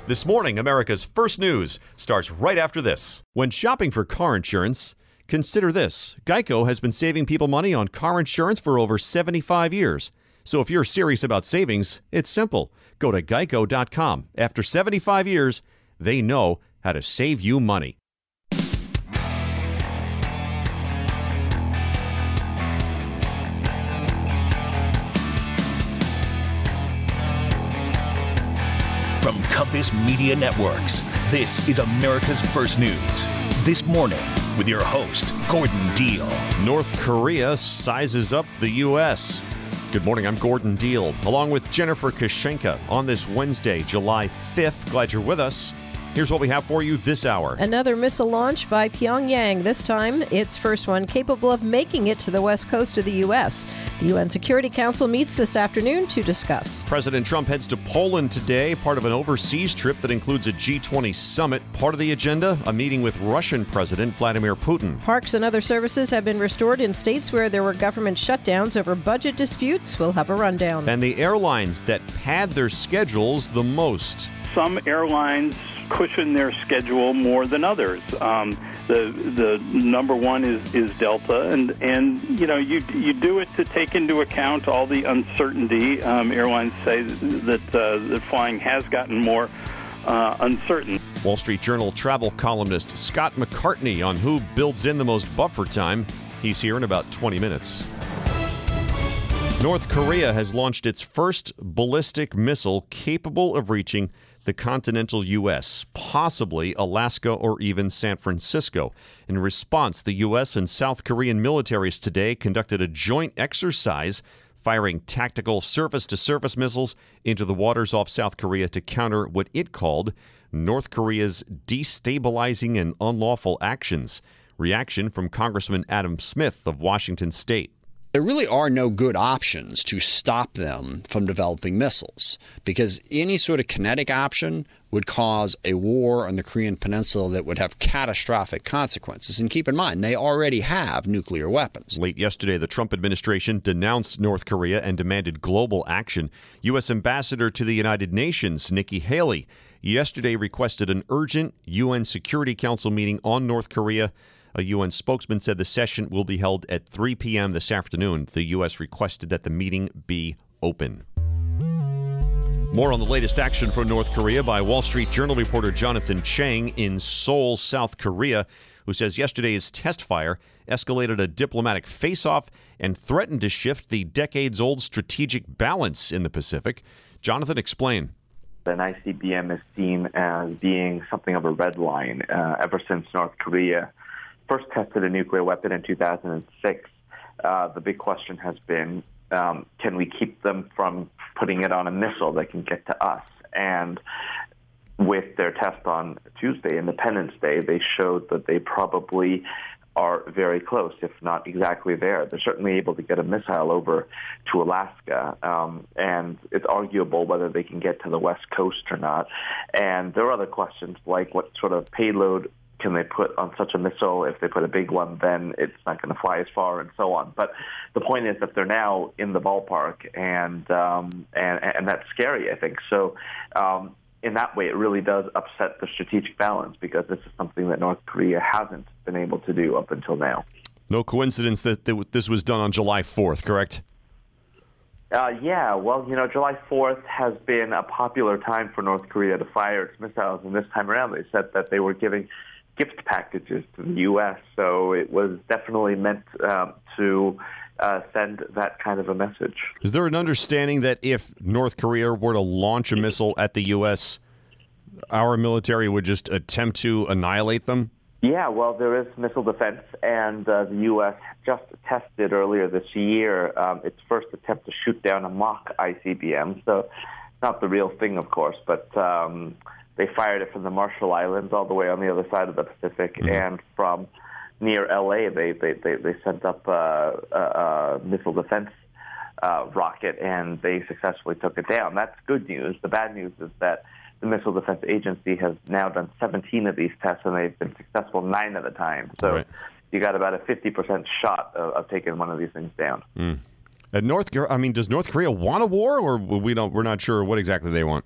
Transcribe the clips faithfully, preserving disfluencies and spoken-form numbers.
This morning, America's First News starts right after this. When shopping for car insurance, consider this. Geico has been saving people money on car insurance for over seventy-five years. So if you're serious about savings, it's simple. Go to geico dot com. After seventy-five years, they know how to save you money. From Compass Media Networks, this is America's First News. This morning, with your host, Gordon Deal. North Korea sizes up the U S. Good morning, I'm Gordon Deal, along with Jennifer Kashenka on this Wednesday, July fifth. Glad you're with us. Here's what we have for you this hour. Another missile launch by Pyongyang, this time its first one capable of making it to the west coast of the U S. The U N Security Council meets this afternoon to discuss. President Trump heads to Poland today, part of an overseas trip that includes a G twenty summit. Part of the agenda, a meeting with Russian President Vladimir Putin. Parks and other services have been restored in states where there were government shutdowns over budget disputes. We'll have a rundown. And the airlines that pad their schedules the most. Some airlines cushion their schedule more than others. Um, the the number one is, is Delta, and and you know you you do it to take into account all the uncertainty. Um, airlines say that uh, that flying has gotten more uh, uncertain. Wall Street Journal travel columnist Scott McCartney on who builds in the most buffer time. He's here in about twenty minutes. North Korea has launched its first ballistic missile capable of reaching the continental U S, possibly Alaska or even San Francisco. In response, the U S and South Korean militaries today conducted a joint exercise firing tactical surface-to-surface missiles into the waters off South Korea to counter what it called North Korea's destabilizing and unlawful actions. Reaction from Congressman Adam Smith of Washington State. There really are no good options to stop them from developing missiles, because any sort of kinetic option would cause a war on the Korean Peninsula that would have catastrophic consequences. And keep in mind, they already have nuclear weapons. Late yesterday, the Trump administration denounced North Korea and demanded global action. U S Ambassador to the United Nations, Nikki Haley, yesterday requested an urgent U N Security Council meeting on North Korea. A U N spokesman said the session will be held at three p.m. this afternoon. The U S requested that the meeting be open. More on the latest action from North Korea by Wall Street Journal reporter Jonathan Chang in Seoul, South Korea, who says yesterday's test fire escalated a diplomatic face-off and threatened to shift the decades-old strategic balance in the Pacific. Jonathan, explain. An I C B M is seen as being something of a red line uh, ever since North Korea first tested a nuclear weapon in two thousand six. Uh, the big question has been, um, can we keep them from putting it on a missile that can get to us? And with their test on Tuesday, Independence Day, they showed that they probably are very close, if not exactly there. They're certainly able to get a missile over to Alaska, um, and it's arguable whether they can get to the West Coast or not. And there are other questions like what sort of payload can they put on such a missile? If they put a big one, then it's not going to fly as far, and so on. But the point is that they're now in the ballpark, and um, and and that's scary, I think. So um, in that way, it really does upset the strategic balance, because this is something that North Korea hasn't been able to do up until now. No coincidence that this was done on July fourth, correct? Uh, yeah, well, you know, July fourth has been a popular time for North Korea to fire its missiles, and this time around they said that they were giving gift packages to the U S, so it was definitely meant um, to uh, send that kind of a message. Is there an understanding that if North Korea were to launch a missile at the U S, our military would just attempt to annihilate them? Yeah, well, there is missile defense, and uh, the U S just tested earlier this year um, its first attempt to shoot down a mock I C B M, so not the real thing, of course, but Um, they fired it from the Marshall Islands all the way on the other side of the Pacific, mm-hmm. and from near L A, they they, they, they sent up a, a, a missile defense uh, rocket, and they successfully took it down. That's good news. The bad news is that the Missile Defense Agency has now done seventeen of these tests, and they've been successful nine at a time. So right. you got about a fifty percent shot of, of taking one of these things down. Mm. At North, I mean, does North Korea want a war, or we don't? We're not sure what exactly they want.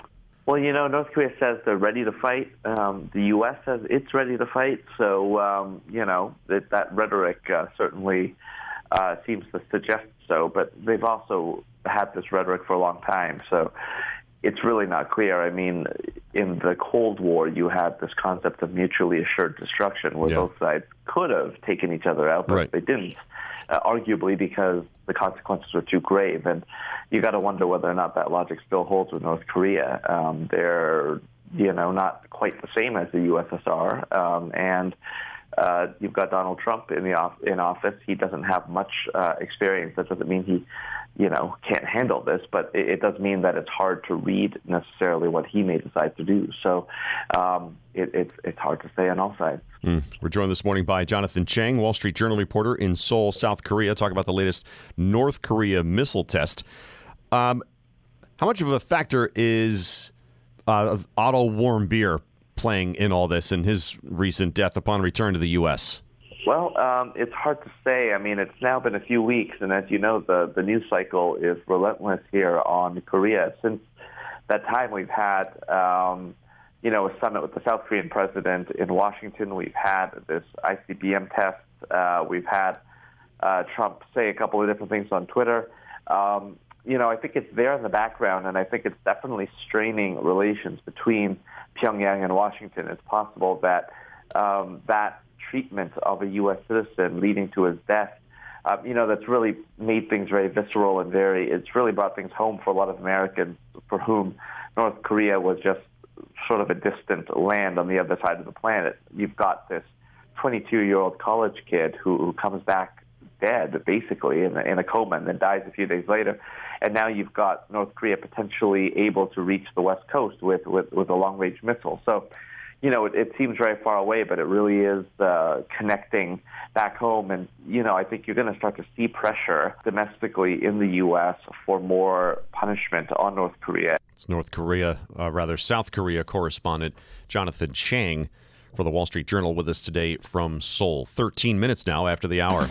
Well, you know, North Korea says they're ready to fight. Um, the U S says it's ready to fight. So, um, you know, that, that rhetoric uh, certainly uh, seems to suggest so. But they've also had this rhetoric for a long time. So it's really not clear. I mean, in the Cold War, you had this concept of mutually assured destruction where yeah. both sides could have taken each other out, but right. they didn't. Uh, arguably because the consequences were too grave. And you got to wonder whether or not that logic still holds with North Korea. Um, they're, you know, not quite the same as the U S S R. Um, and uh, you've got Donald Trump in the off- in office. He doesn't have much uh, experience. That doesn't mean he, you know, can't handle this, but it, it does mean that it's hard to read necessarily what he may decide to do. So um, it, it's it's hard to say on all sides. Mm. We're joined this morning by Jonathan Chang, Wall Street Journal reporter in Seoul, South Korea, talking about the latest North Korea missile test. Um, how much of a factor is uh, Otto Warmbier playing in all this and his recent death upon return to the U S? Well, um, it's hard to say. I mean, it's now been a few weeks, and as you know, the, the news cycle is relentless here on Korea. Since that time, we've had, um, you know, a summit with the South Korean president in Washington. We've had this I C B M test. Uh, we've had uh, Trump say a couple of different things on Twitter. Um, you know, I think it's there in the background, and I think it's definitely straining relations between Pyongyang and Washington. It's possible that um, that treatment of a U S citizen leading to his death, uh, you know, that's really made things very visceral and very, it's really brought things home for a lot of Americans for whom North Korea was just sort of a distant land on the other side of the planet. You've got this twenty-two-year-old college kid who, who comes back dead, basically, in a, in a coma and then dies a few days later. And now you've got North Korea potentially able to reach the West Coast with, with, with a long-range missile. So, you know, it, it seems very far away, but it really is uh, connecting back home. And, you know, I think you're going to start to see pressure domestically in the U S for more punishment on North Korea. It's North Korea, uh, rather South Korea correspondent Jonathan Chang for the Wall Street Journal with us today from Seoul. thirteen minutes now after the hour.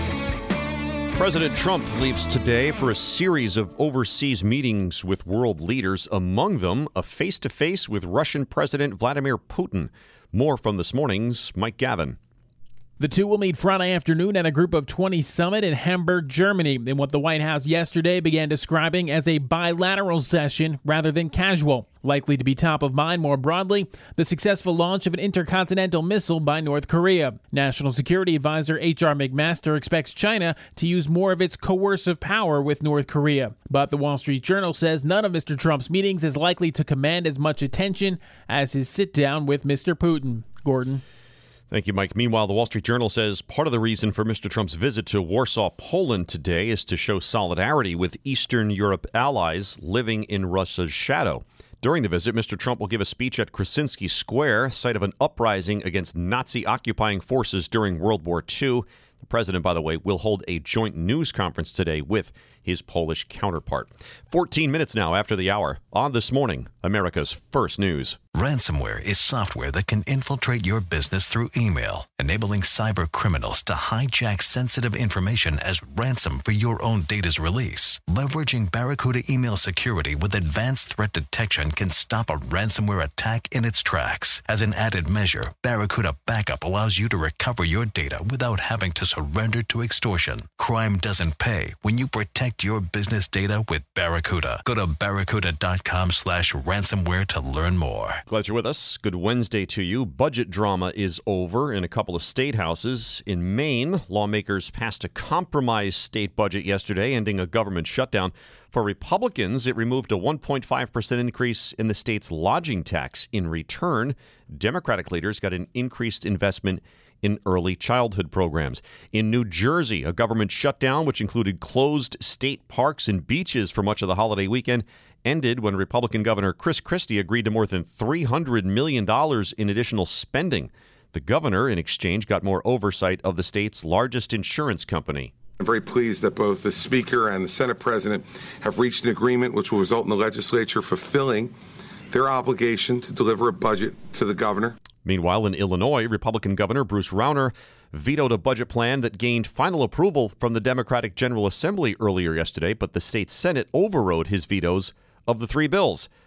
President Trump leaves today for a series of overseas meetings with world leaders, among them a face-to-face with Russian President Vladimir Putin. More from this morning's Mike Gavin. The two will meet Friday afternoon at a Group of twenty summit in Hamburg, Germany, in what the White House yesterday began describing as a bilateral session rather than casual. Likely to be top of mind more broadly, the successful launch of an intercontinental missile by North Korea. National Security Advisor H R McMaster expects China to use more of its coercive power with North Korea. But the Wall Street Journal says none of Mister Trump's meetings is likely to command as much attention as his sit-down with Mister Putin. Gordon. Thank you, Mike. Meanwhile, the Wall Street Journal says part of the reason for Mister Trump's visit to Warsaw, Poland today is to show solidarity with Eastern Europe allies living in Russia's shadow. During the visit, Mister Trump will give a speech at Krasinski Square, site of an uprising against Nazi occupying forces during World War Two. The president, by the way, will hold a joint news conference today with his Polish counterpart. fourteen minutes now after the hour. On This Morning, America's First News. Ransomware is software that can infiltrate your business through email, enabling cyber criminals to hijack sensitive information as ransom for your own data's release. Leveraging Barracuda email security with advanced threat detection can stop a ransomware attack in its tracks. As an added measure, Barracuda Backup allows you to recover your data without having to surrender to extortion. Crime doesn't pay when you protect your business data with Barracuda. Go to barracuda.com slash ransomware to learn more. Glad you're with us. Good Wednesday to you. Budget drama is over in a couple of state houses. In Maine, lawmakers passed a compromise state budget yesterday, ending a government shutdown. For Republicans, it removed a one point five percent increase in the state's lodging tax. In return, Democratic leaders got an increased investment in early childhood programs. In New Jersey, a government shutdown, which included closed state parks and beaches for much of the holiday weekend, ended when Republican Governor Chris Christie agreed to more than three hundred million dollars in additional spending. The governor, in exchange, got more oversight of the state's largest insurance company. I'm very pleased that both the Speaker and the Senate President have reached an agreement which will result in the legislature fulfilling their obligation to deliver a budget to the governor. Meanwhile, in Illinois, Republican Governor Bruce Rauner vetoed a budget plan that gained final approval from the Democratic General Assembly earlier yesterday, but the state Senate overrode his vetoes of the three bills.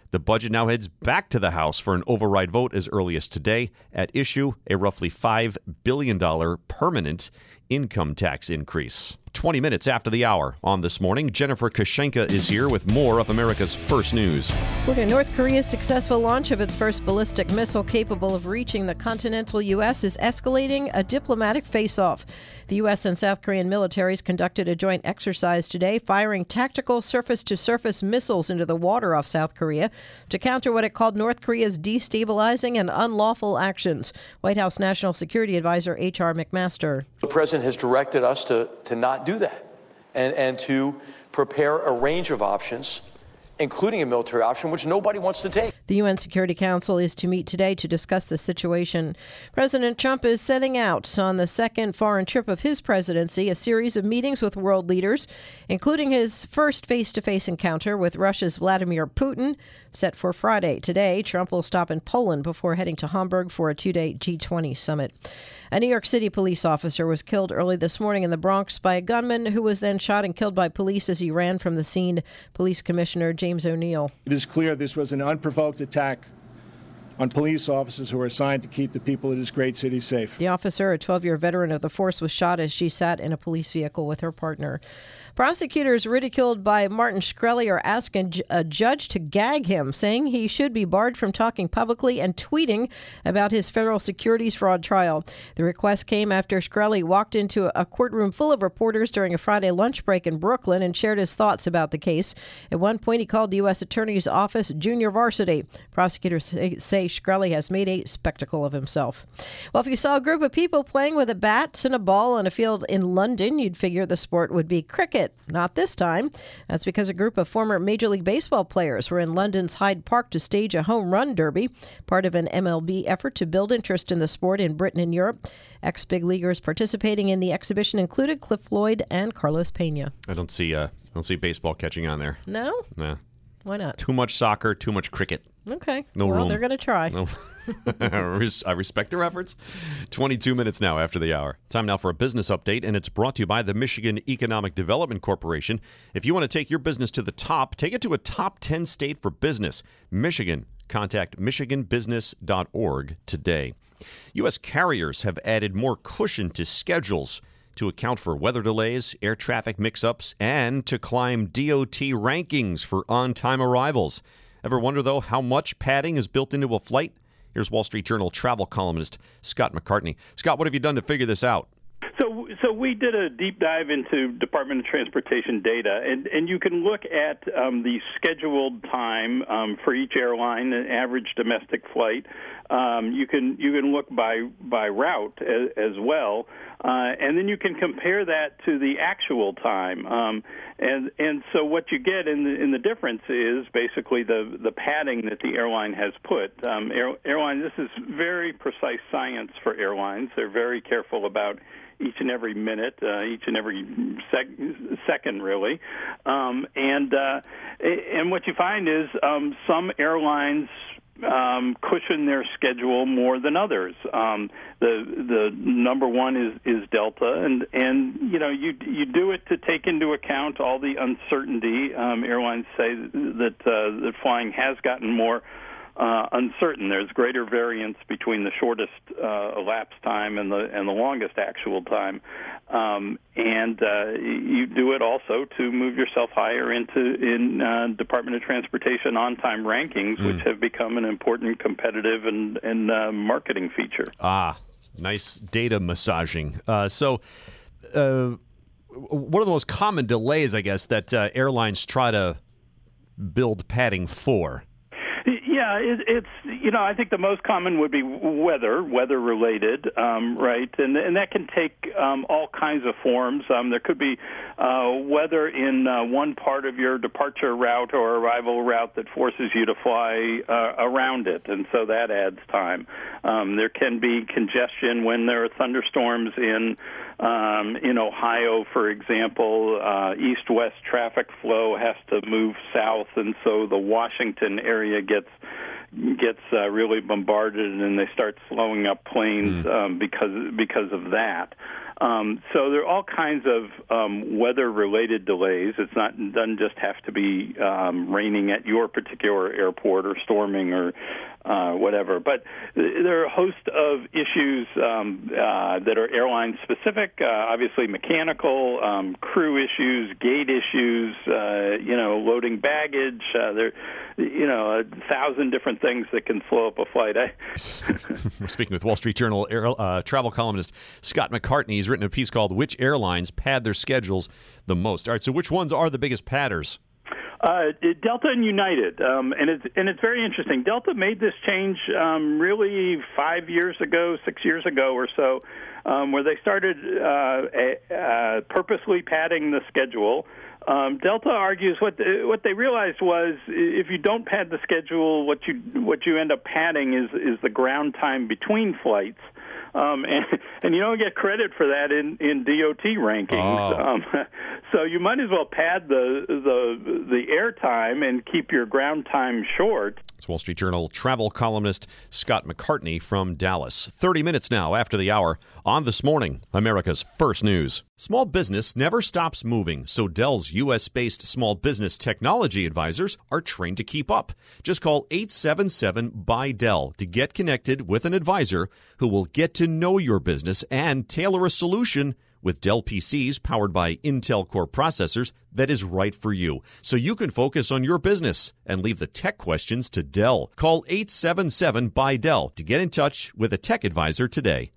The budget now heads back to the House for an override vote as early as today. At issue, a roughly five billion dollars permanent income tax increase. twenty minutes after the hour on This Morning, Jennifer Kashenka is here with more of America's First News. North Korea's successful launch of its first ballistic missile capable of reaching the continental U S is escalating a diplomatic face-off. The U S and South Korean militaries conducted a joint exercise today, firing tactical surface-to-surface missiles into the water off South Korea to counter what it called North Korea's destabilizing and unlawful actions. White House National Security Advisor H R McMaster. The president has directed us to, to not do that and, and to prepare a range of options, including a military option, which nobody wants to take. The U N Security Council is to meet today to discuss the situation. President Trump is setting out on the second foreign trip of his presidency, a series of meetings with world leaders, including his first face-to-face encounter with Russia's Vladimir Putin, set for Friday. Today, Trump will stop in Poland before heading to Hamburg for a two-day G twenty summit. A New York City police officer was killed early this morning in the Bronx by a gunman who was then shot and killed by police as he ran from the scene. Police Commissioner James O'Neill. It is clear this was an unprovoked attack on police officers who are assigned to keep the people of this great city safe. The officer, a twelve-year veteran of the force, was shot as she sat in a police vehicle with her partner. Prosecutors ridiculed by Martin Shkreli are asking a judge to gag him, saying he should be barred from talking publicly and tweeting about his federal securities fraud trial. The request came after Shkreli walked into a courtroom full of reporters during a Friday lunch break in Brooklyn and shared his thoughts about the case. At one point, he called the U S Attorney's Office junior varsity. Prosecutors say Shkreli has made a spectacle of himself. Well, if you saw a group of people playing with a bat and a ball on a field in London, you'd figure the sport would be cricket. Not this time. That's because a group of former Major League Baseball players were in London's Hyde Park to stage a home run derby, part of an M L B effort to build interest in the sport in Britain and Europe. Ex-big leaguers participating in the exhibition included Cliff Floyd and Carlos Pena. I don't see uh, I don't see baseball catching on there. No? Nah. Why not? Too much soccer, too much cricket. Okay. No well, room. They're going to try. No. I respect their efforts. twenty-two minutes now after the hour. Time now for a business update, and it's brought to you by the Michigan Economic Development Corporation. If you want to take your business to the top, take it to a top ten state for business. Michigan. Contact michigan business dot org today. U S carriers have added more cushion to schedules to account for weather delays, air traffic mix-ups, and to climb D O T rankings for on-time arrivals. Ever wonder, though, how much padding is built into a flight? Here's Wall Street Journal travel columnist Scott McCartney. Scott, what have you done to figure this out? So, so we did a deep dive into Department of Transportation data, and, and you can look at um, the scheduled time um, for each airline, an average domestic flight. Um, you can you can look by by route as, as well, uh, and then you can compare that to the actual time. Um, and and so what you get in the in the difference is basically the the padding that the airline has put. Um, air, airline this is very precise science for airlines. They're very careful about each and every minute, uh, each and every sec- second, really. Um, and uh, and what you find is um, some airlines um, cushion their schedule more than others. Um, the the number one is, is Delta, and and you know you you do it to take into account all the uncertainty. Um, airlines say that uh, that flying has gotten more Uh, uncertain. There's greater variance between the shortest uh, elapsed time and the and the longest actual time, um, and uh, you do it also to move yourself higher into in uh, Department of Transportation on-time rankings, mm. which have become an important competitive and and uh, marketing feature. Ah, nice data massaging. Uh, so. Uh, one of the most common delays, I guess, that uh, airlines try to build padding for. Yeah, it, it's, you know, I think the most common would be weather, weather-related, um, right? And and that can take um, all kinds of forms. Um, there could be uh, weather in uh, one part of your departure route or arrival route that forces you to fly uh, around it, and so that adds time. Um, there can be congestion when there are thunderstorms in um, in Ohio, for example. Uh, east-west traffic flow has to move south, and so the Washington area gets gets uh, really bombarded, and they start slowing up planes mm. um, because because of that. Um, so there are all kinds of um, weather-related delays. It's not it doesn't just have to be um, raining at your particular airport or storming or uh, whatever. But there are a host of issues um, uh, that are airline-specific. Uh, obviously, mechanical, um, crew issues, gate issues. Uh, you know, loading baggage. Uh, there, you know, a thousand different things that can slow up a flight. I We're speaking with Wall Street Journal air, uh, travel columnist Scott McCartney. He's written a piece called "Which Airlines Pad Their Schedules the Most?" All right, so which ones are the biggest padders? Uh, Delta and United, um, and it's and it's very interesting. Delta made this change um, really five years ago, six years ago or so, um, where they started uh, a, uh, purposely padding the schedule. Um, Delta argues what the, what they realized was if you don't pad the schedule, what you what you end up padding is is the ground time between flights. Um, and, and you don't get credit for that in, in D O T rankings. Oh. Um, so you might as well pad the the the air time and keep your ground time short. It's Wall Street Journal travel columnist Scott McCartney from Dallas. thirty minutes now after the hour on This Morning, America's First News. Small business never stops moving, so Dell's U S-based small business technology advisors are trained to keep up. Just call eight seven seven B Y Dell to get connected with an advisor who will get to know your business and tailor a solution with Dell P Cs powered by Intel Core processors that is right for you, so you can focus on your business and leave the tech questions to Dell. Call eight seven seven B Y Dell to get in touch with a tech advisor today.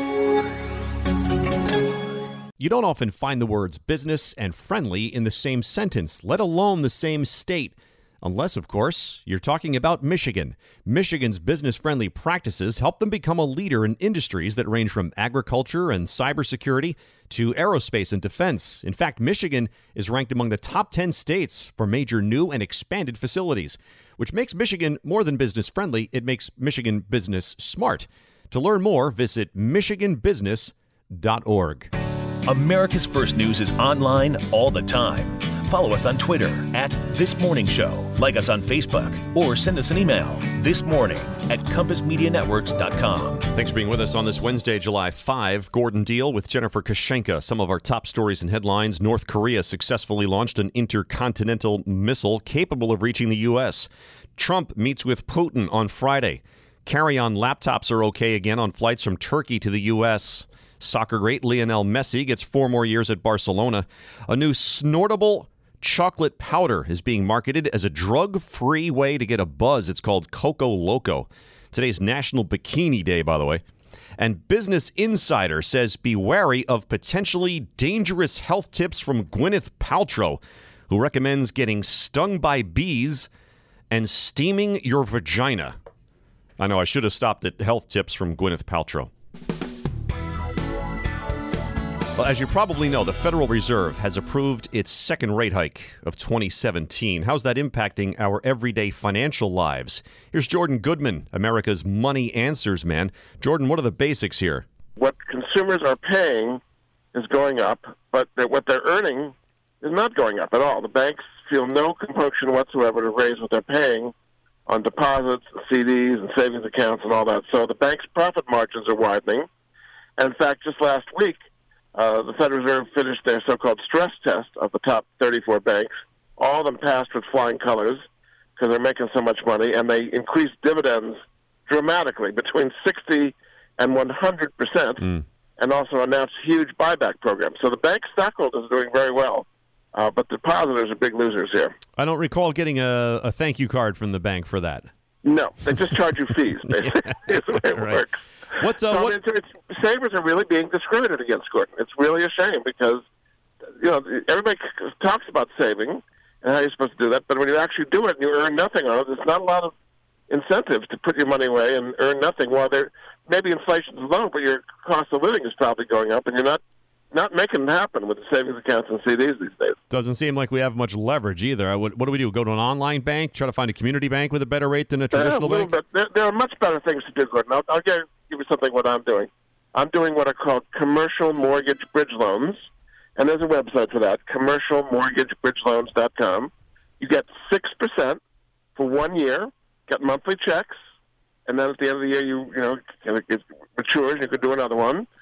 You don't often find the words business and friendly in the same sentence, let alone the same state. Unless, of course, you're talking about Michigan. Michigan's business-friendly practices help them become a leader in industries that range from agriculture and cybersecurity to aerospace and defense. In fact, Michigan is ranked among the top ten states for major new and expanded facilities, which makes Michigan more than business-friendly. It makes Michigan business smart. To learn more, visit michigan business dot org. America's First News is online all the time. Follow us on Twitter at This Morning Show. Like us on Facebook or send us an email this morning at compass media networks dot com. Thanks for being with us on this Wednesday, July fifth. Gordon Deal with Jennifer Kashenka. Some of our top stories and headlines. North Korea successfully launched an intercontinental missile capable of reaching the U S. Trump meets with Putin on Friday. Carry-on laptops are okay again on flights from Turkey to the U S. Soccer great Lionel Messi gets four more years at Barcelona. A new snortable chocolate powder is being marketed as a drug-free way to get a buzz. It's called Coco Loco. Today's National Bikini Day, by the way. And Business Insider says be wary of potentially dangerous health tips from Gwyneth Paltrow, who recommends getting stung by bees and steaming your vagina. I know I should have stopped at health tips from Gwyneth Paltrow. Well, as you probably know, the Federal Reserve has approved its second rate hike of twenty seventeen. How's that impacting our everyday financial lives? Here's Jordan Goodman, America's Money Answers man. Jordan, what are the basics here? What consumers are paying is going up, but what they're earning is not going up at all. The banks feel no compunction whatsoever to raise what they're paying on deposits, C Ds, and savings accounts and all that. So the bank's profit margins are widening. And in fact, just last week, Uh, the Federal Reserve finished their so-called stress test of the top thirty-four banks. All of them passed with flying colors because they're making so much money, and they increased dividends dramatically, between sixty and one hundred percent, mm. and also announced huge buyback programs. So the bank stockholders are doing very well, uh, but depositors are big losers here. I don't recall getting a, a thank you card from the bank for that. No, they just charge you fees, basically. That's the way it right. works. What's, uh, so what? It's, it's, savers are really being discriminated against, Gordon. It's really a shame because, you know, everybody talks about saving and how you're supposed to do that, but when you actually do it and you earn nothing on it, there's not a lot of incentive to put your money away and earn nothing. While there maybe inflation's low, but your cost of living is probably going up, and you're not not making it happen with the savings accounts and C Ds these days. Doesn't seem like we have much leverage either. What, what do we do? Go to an online bank, try to find a community bank with a better rate than a traditional yeah, a bank? Bit. There, there are much better things to do, Gordon. I'll, I'll give you something what I'm doing. I'm doing what are called commercial mortgage bridge loans, and there's a website for that, commercial mortgage bridge loans dot com. You get six percent for one year, get monthly checks, and then at the end of the year, you you know, it matures, and you could do another one.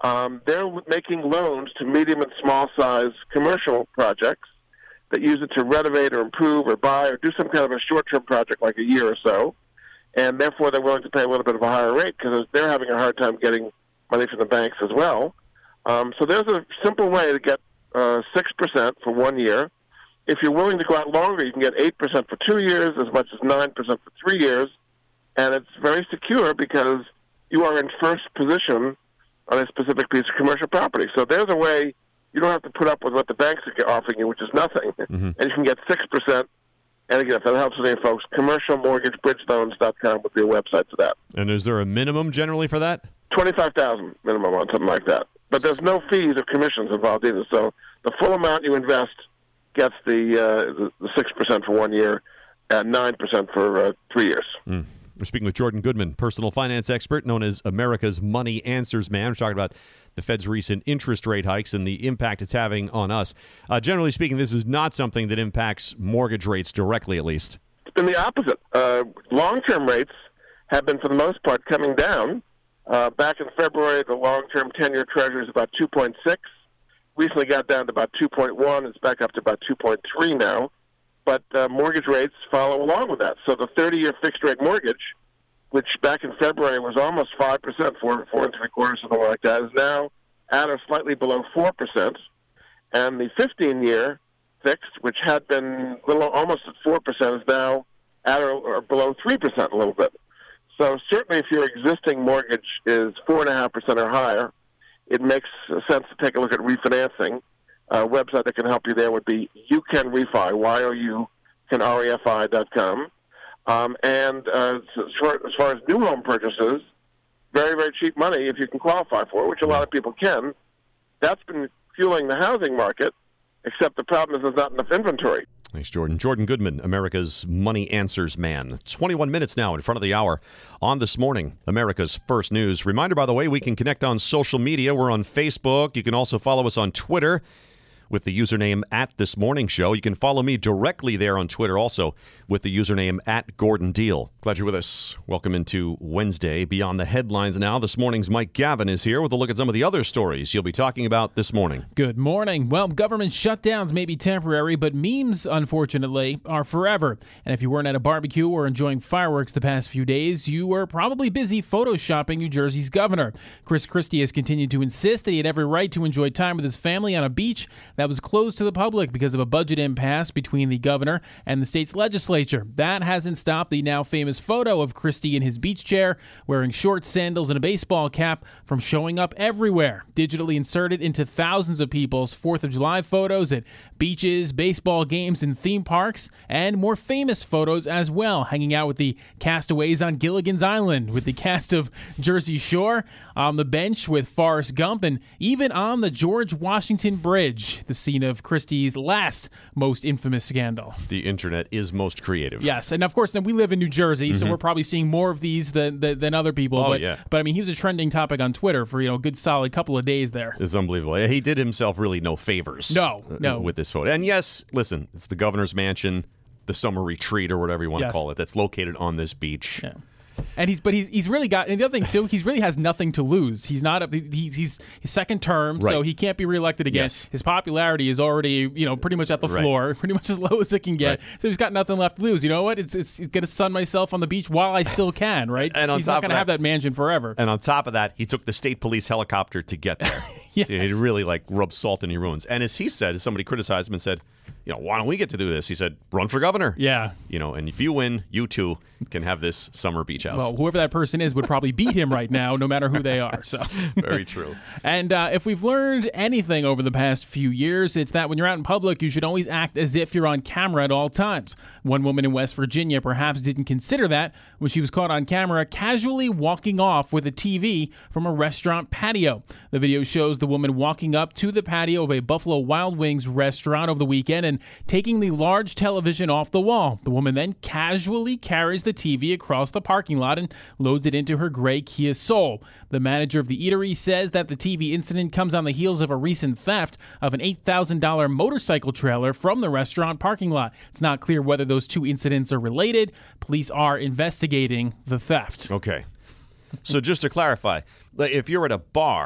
Um, they're making loans to medium and small-size commercial projects that use it to renovate or improve or buy or do some kind of a short-term project like a year or so. And therefore, they're willing to pay a little bit of a higher rate because they're having a hard time getting money from the banks as well. Um, so there's a simple way to get uh, six percent for one year. If you're willing to go out longer, you can get eight percent for two years, as much as nine percent for three years. And it's very secure because you are in first position on a specific piece of commercial property. So there's a way you don't have to put up with what the banks are offering you, which is nothing. Mm-hmm. And you can get six percent. And again, if that helps with any folks, commercial mortgage bridge loans dot com would be a website for that. And is there a minimum generally for that? twenty-five thousand dollars minimum on something like that. But there's no fees or commissions involved either. So the full amount you invest gets the uh, the, the six percent for one year and nine percent for uh, three years. Mm. We're speaking with Jordan Goodman, personal finance expert known as America's Money Answers Man. We're talking about the Fed's recent interest rate hikes and the impact it's having on us. Uh, generally speaking, this is not something that impacts mortgage rates directly, at least. It's been the opposite. Uh, long-term rates have been, for the most part, coming down. Uh, back in February, the long-term ten-year Treasury is about two point six. Recently got down to about two point one. It's back up to about two point three now. But uh, mortgage rates follow along with that. So the thirty-year fixed-rate mortgage, which back in February was almost five percent, four, four and three quarters, something like that, is now at or slightly below four percent. And the fifteen-year fixed, which had been little, almost at four percent, is now at or, or below three percent a little bit. So certainly if your existing mortgage is four point five percent or higher, it makes sense to take a look at refinancing. A website that can help you there would be You Can Refi, Y O U can R E F I dot com. Um, and uh, as, far, as far as new home purchases, very, very cheap money if you can qualify for it, which a lot of people can. That's been fueling the housing market, except the problem is there's not enough inventory. Thanks, Jordan. Jordan Goodman, America's Money Answers Man. twenty-one minutes now in front of the hour on This Morning, America's First News. Reminder, by the way, we can connect on social media. We're on Facebook. You can also follow us on Twitter with the username at This Morning Show. You can follow me directly there on Twitter also with the username at Gordon Deal. Glad you're with us. Welcome into Wednesday. Beyond the headlines now, this morning's Mike Gavin is here with a look at some of the other stories you'll be talking about this morning. Good morning. Well, government shutdowns may be temporary, but memes, unfortunately, are forever. And if you weren't at a barbecue or enjoying fireworks the past few days, you were probably busy photoshopping New Jersey's governor. Chris Christie has continued to insist that he had every right to enjoy time with his family on a beach that was closed to the public because of a budget impasse between the governor and the state's legislature. That hasn't stopped the now famous photo of Christie in his beach chair, wearing short sandals and a baseball cap, from showing up everywhere, digitally inserted into thousands of people's fourth of July photos at beaches, baseball games, and theme parks, and more famous photos as well, hanging out with the castaways on Gilligan's Island, with the cast of Jersey Shore, on the bench with Forrest Gump, and even on the George Washington Bridge, the scene of Christie's last most infamous scandal. The internet is most creative. Yes, and of course, then we live in New Jersey, mm-hmm. so we're probably seeing more of these than than, than other people. Oh, but, yeah. But I mean, he was a trending topic on Twitter for, you know, a good solid couple of days there. It's unbelievable. He did himself really no favors. No, no. With this photo. And yes, listen, it's the governor's mansion, the summer retreat, or whatever you want yes. to call it, that's located on this beach. Yeah. And he's, but he's he's really got, and the other thing too, he's really has nothing to lose. He's not, a, he, he's his second term, right. so he can't be reelected again. Yes. His popularity is already, you know, pretty much at the right. floor, pretty much as low as it can get. Right. So he's got nothing left to lose. You know what? It's it's, it's gonna sun myself on the beach while I still can, right? And on he's top not gonna of have that mansion forever. And on top of that, he took the state police helicopter to get there. Yes. So he really like rubbed salt in your wounds. And as he said, as somebody criticized him and said, you know, why don't we get to do this? He said, run for governor. Yeah. You know, and if you win, you too can have this summer beach house. Well, whoever that person is would probably beat him right now, no matter who they are. So very true. And uh, if we've learned anything over the past few years, it's that when you're out in public, you should always act as if you're on camera at all times. One woman in West Virginia perhaps didn't consider that when she was caught on camera casually walking off with a T V from a restaurant patio. The video shows the woman walking up to the patio of a Buffalo Wild Wings restaurant over the weekend and taking the large television off the wall. The woman then casually carries the T V across the parking lot and loads it into her gray Kia Soul. The manager of the eatery says that the T V incident comes on the heels of a recent theft of an eight thousand dollars motorcycle trailer from the restaurant parking lot. It's not clear whether those two incidents are related. Police are investigating the theft. Okay. So just to clarify, if you're at a bar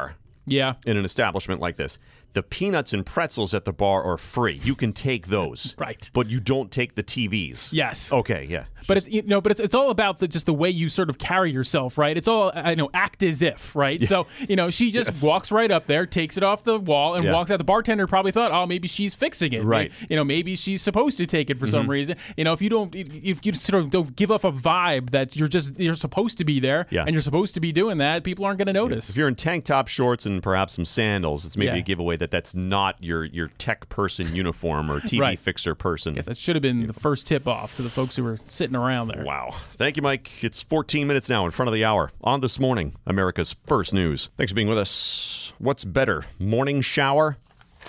Yeah. in an establishment like this. The peanuts and pretzels at the bar are free. You can take those. Right. But you don't take the T Vs. Yes. Okay, yeah. But it's you know, but it's, it's all about the, just the way you sort of carry yourself, right? It's all I know, act as if, right? Yeah. So you know, she just yes. walks right up there, takes it off the wall, and yeah. walks out. The bartender probably thought, oh, maybe she's fixing it, right? Maybe, you know, maybe she's supposed to take it for mm-hmm. some reason. You know, if you don't, if you sort of don't give off a vibe that you're just you're supposed to be there, yeah. and you're supposed to be doing that, people aren't going to notice. If you're in tank top, shorts, and perhaps some sandals, it's maybe yeah. a giveaway that that's not your your tech person uniform or T V right. fixer person. Yes, that should have been the first tip off to the folks who were sitting around there. Wow. Thank you, Mike. It's fourteen minutes now in front of the hour on This Morning, America's First News. Thanks for being with us. What's better, morning shower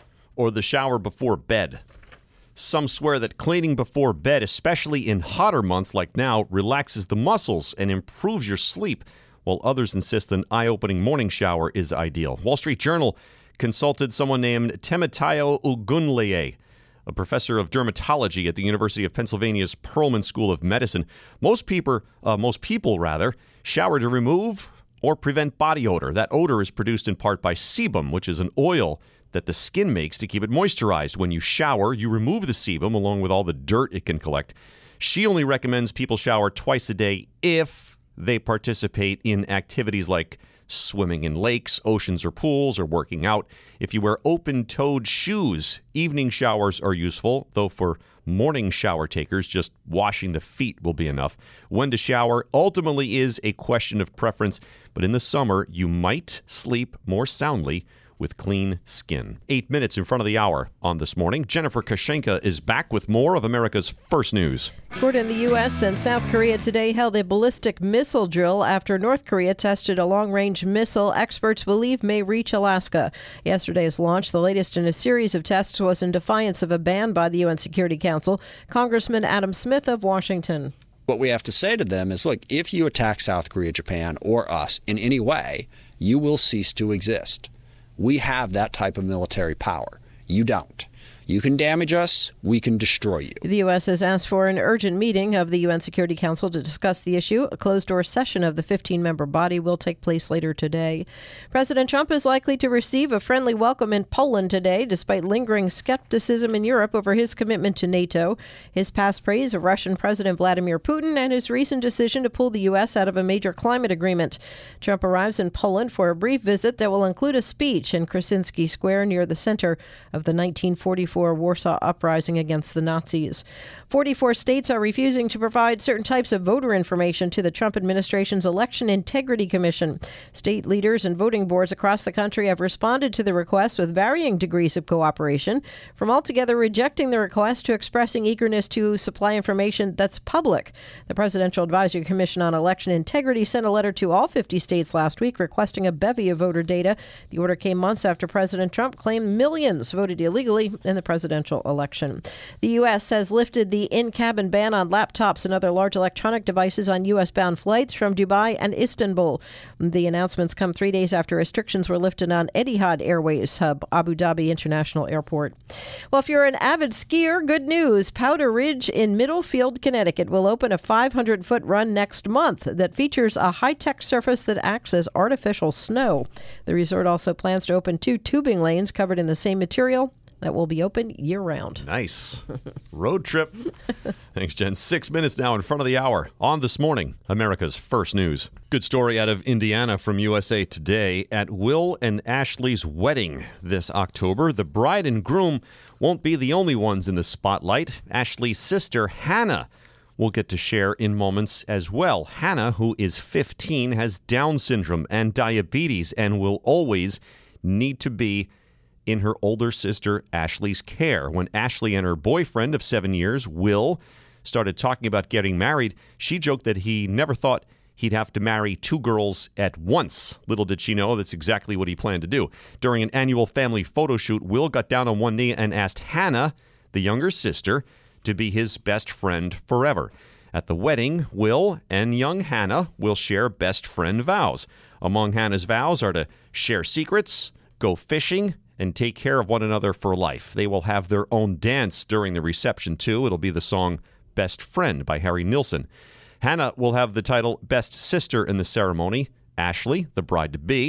or the shower before bed? Some swear that cleaning before bed, especially in hotter months like now, relaxes the muscles and improves your sleep, while others insist an eye-opening morning shower is ideal. Wall Street Journal consulted someone named Temitayo Ogunleye, a professor of dermatology at the University of Pennsylvania's Perelman School of Medicine. Most people, uh, most people rather, shower to remove or prevent body odor. That odor is produced in part by sebum, which is an oil that the skin makes to keep it moisturized. When you shower, you remove the sebum along with all the dirt it can collect. She only recommends people shower twice a day if they participate in activities like swimming in lakes, oceans, or pools, or working out. If you wear open-toed shoes, evening showers are useful, though for morning shower takers, just washing the feet will be enough. When to shower ultimately is a question of preference, but in the summer, you might sleep more soundly with clean skin. Eight minutes in front of the hour on This Morning. Jennifer Kashenka is back with more of America's First News. Court in the U S and South Korea today held a ballistic missile drill after North Korea tested a long-range missile experts believe may reach Alaska. Yesterday's launch, the latest in a series of tests, was in defiance of a ban by the U N Security Council. Congressman Adam Smith of Washington. What we have to say to them is, look, if you attack South Korea, Japan, or us in any way, you will cease to exist. We have that type of military power. You don't. You can damage us, we can destroy you. The U S has asked for an urgent meeting of the U N Security Council to discuss the issue. A closed-door session of the fifteen-member body will take place later today. President Trump is likely to receive a friendly welcome in Poland today, despite lingering skepticism in Europe over his commitment to NATO, his past praise of Russian President Vladimir Putin, and his recent decision to pull the U S out of a major climate agreement. Trump arrives in Poland for a brief visit that will include a speech in Krasinski Square near the center of the nineteen forty-four Warsaw Uprising against the Nazis. forty-four states are refusing to provide certain types of voter information to the Trump administration's Election Integrity Commission. State leaders and voting boards across the country have responded to the request with varying degrees of cooperation, from altogether rejecting the request to expressing eagerness to supply information that's public. The Presidential Advisory Commission on Election Integrity sent a letter to all fifty states last week requesting a bevy of voter data. The order came months after President Trump claimed millions voted illegally in the presidential election. The U S has lifted the in-cabin ban on laptops and other large electronic devices on U S-bound flights from Dubai and Istanbul. The announcements come three days after restrictions were lifted on Etihad Airways hub, Abu Dhabi International Airport. Well, if you're an avid skier, good news. Powder Ridge in Middlefield, Connecticut will open a five hundred foot run next month that features a high-tech surface that acts as artificial snow. The resort also plans to open two tubing lanes covered in the same material that will be open year-round. Nice. Road trip. Thanks, Jen. Six minutes now in front of the hour on This Morning, America's First News. Good story out of Indiana from U S A Today. At Will and Ashley's wedding this October, the bride and groom won't be the only ones in the spotlight. Ashley's sister, Hannah, will get to share in moments as well. Hannah, who is fifteen, has Down syndrome and diabetes and will always need to be in her older sister Ashley's care. When Ashley and her boyfriend of seven years, Will, started talking about getting married, she joked that he never thought he'd have to marry two girls at once. Little did she know that's exactly what he planned to do. During an annual family photo shoot, Will got down on one knee and asked Hannah, the younger sister, to be his best friend forever. At the wedding, Will and young Hannah will share best friend vows. Among Hannah's vows are to share secrets, go fishing, and take care of one another for life. They will have their own dance during the reception, too. It'll be the song Best Friend by Harry Nilsson. Hannah will have the title Best Sister in the ceremony. Ashley, the bride-to-be,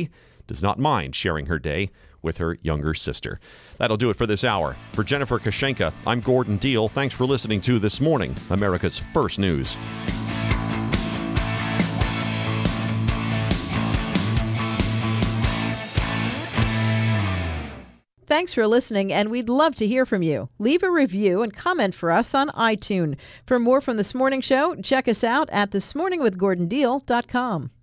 does not mind sharing her day with her younger sister. That'll do it for this hour. For Jennifer Kashenka, I'm Gordon Deal. Thanks for listening to This Morning, America's First News. Thanks for listening, and we'd love to hear from you. Leave a review and comment for us on iTunes. For more from This Morning Show, check us out at this morning with gordon deal dot com.